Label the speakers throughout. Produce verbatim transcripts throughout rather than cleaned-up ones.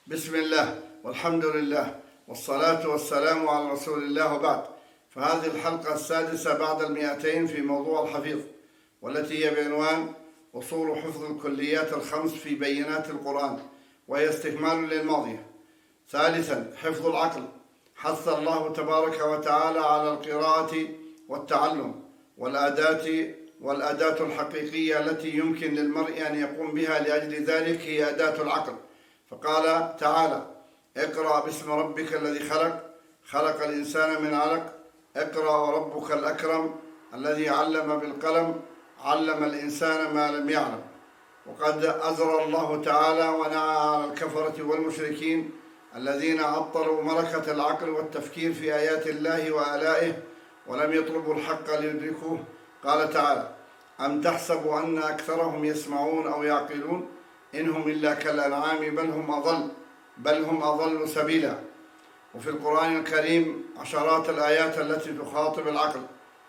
Speaker 1: بسم الله والحمد لله والصلاة والسلام على رسول الله، وبعد. فهذه الحلقة السادسة بعد المئتين في موضوع الحفيظ، والتي هي بعنوان أصول حفظ الكليات الخمس في بينات القرآن، وهي استكمال للماضية. ثالثا، حفظ العقل. حث الله تبارك وتعالى على القراءة والتعلم والأداة والأداة الحقيقية التي يمكن للمرء أن يقوم بها لأجل ذلك هي أداة العقل. فقال تعالى: اقرأ باسم ربك الذي خلق خلق الإنسان من علق اقرأ وربك الأكرم الذي علم بالقلم علم الإنسان ما لم يعلم. وقد أزر الله تعالى ونعى على الكفرة والمشركين الذين عطلوا ملكة العقل والتفكير في آيات الله وآلائه ولم يطلبوا الحق ليدركوه. قال تعالى: أم تحسب أن أكثرهم يسمعون أو يعقلون إنهم إلا كالأنعام بل هم أضل بل هم أضل سبيلا. وفي القرآن الكريم عشرات الآيات التي تخاطب العقل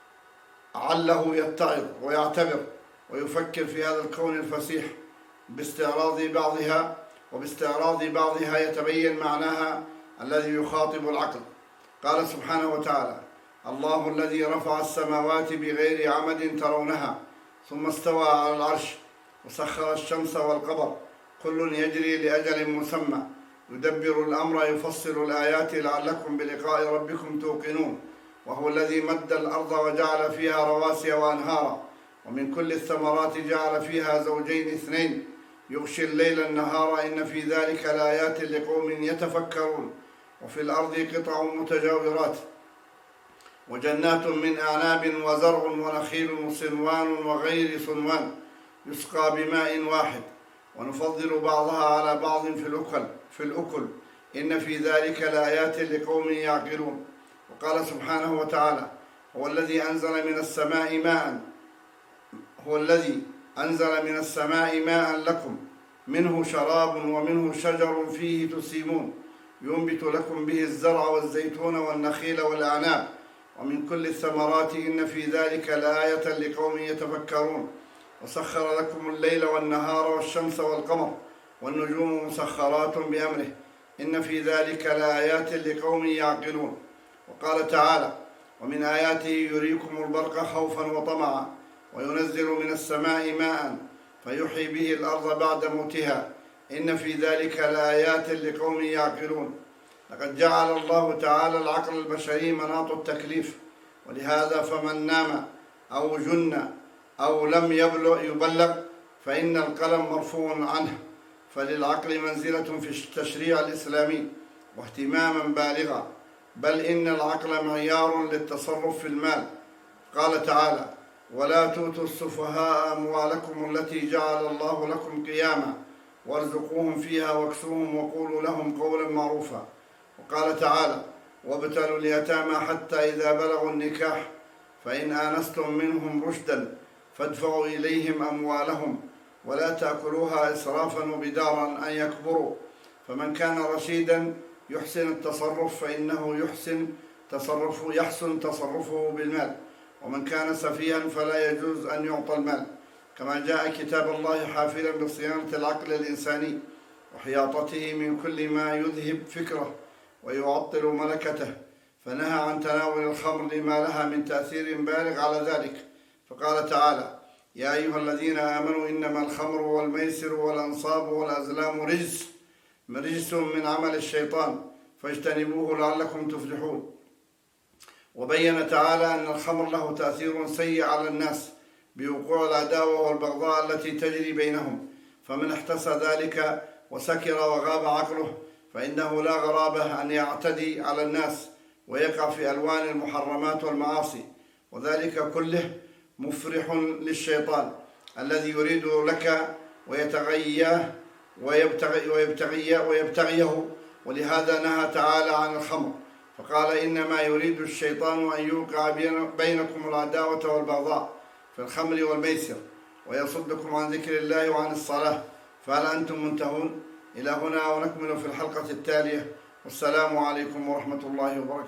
Speaker 1: عله يتعظ ويعتبر ويفكر في هذا الكون الفسيح. باستعراض بعضها وباستعراض بعضها يتبين معناها الذي يخاطب العقل. قال سبحانه وتعالى: الله الذي رفع السماوات بغير عمد ترونها ثم استوى على العرش وسخر الشمس والقمر كل يجري لأجل مسمى يدبر الأمر يفصل الآيات لعلكم بلقاء ربكم توقنون. وهو الذي مد الأرض وجعل فيها رواسي وأنهارا ومن كل الثمرات جعل فيها زوجين اثنين يغشي الليل النهار إن في ذلك لآيات لقوم يتفكرون. وفي الأرض قطع متجاورات وجنات من أعناب وزرع ونخيل صنوان وغير صنوان يسقى بماء واحد ونفضل بعضها على بعض في الأكل في الأكل إن في ذلك لآيات لقوم يعقلون. وقال سبحانه وتعالى: هو الذي أنزل من السماء ماء هو الذي أنزل من السماء ماء لكم منه شراب ومنه شجر فيه تسيمون ينبت لكم به الزرع والزيتون والنخيل والأعناب ومن كل الثمرات إن في ذلك لآية لقوم يتفكرون. وسخر لكم الليل والنهار والشمس والقمر والنجوم مسخرات بأمره إن في ذلك لآيات لقوم يعقلون. وقال تعالى: ومن آياته يريكم البرق خوفا وطمعا وينزل من السماء ماء فيحيي به الأرض بعد موتها إن في ذلك لآيات لقوم يعقلون. لقد جعل الله تعالى العقل البشري مناط التكليف، ولهذا فمن نام أو جن أو لم يبلغ فإن القلم مرفوع عنه. فللعقل منزلة في التشريع الإسلامي واهتماما بالغا، بل إن العقل معيار للتصرف في المال. قال تعالى: ولا تؤتوا السفهاء أموالكم التي جعل الله لكم قياما وارزقوهم فيها واكسوهم وقولوا لهم قولا معروفا. وقال تعالى: وابتلوا اليتامى حتى إذا بلغوا النكاح فإن آنستم منهم رشدا فادفعوا إليهم أموالهم ولا تأكلوها إسرافا وبدارا أن يكبروا. فمن كان رشيدا يحسن التصرف فإنه يحسن تصرفه يحسن تصرفه بالمال، ومن كان سفيها فلا يجوز أن يعطى المال. كما جاء كتاب الله حافلا بصيانة العقل الإنساني وحياطته من كل ما يذهب فكره ويعطل ملكته، فنهى عن تناول الخمر لما لها من تأثير بالغ على ذلك. فقال تعالى: يا أيها الذين آمنوا إنما الخمر والميسر والأنصاب والأزلام رجس رجس من عمل الشيطان فاجتنبوه لعلكم تفلحون. وبين تعالى أن الخمر له تأثير سيء على الناس بوقوع العداوة والبغضاء التي تجري بينهم، فمن احتسى ذلك وسكر وغاب عقله فإنه لا غرابة أن يعتدي على الناس ويقع في ألوان المحرمات والمعاصي، وذلك كله مفرح للشيطان الذي يريد لك ويتغياه ويبتغي ويبتغي ويبتغيه. ولهذا نهى تعالى عن الخمر فقال: إنما يريد الشيطان أن يوقع بينكم العداوة والبغضاء في الخمر والميسر ويصدكم عن ذكر الله وعن الصلاة، فهل أنتم منتهون؟ إلى هنا ونكمل في الحلقة التالية، والسلام عليكم ورحمة الله وبركاته.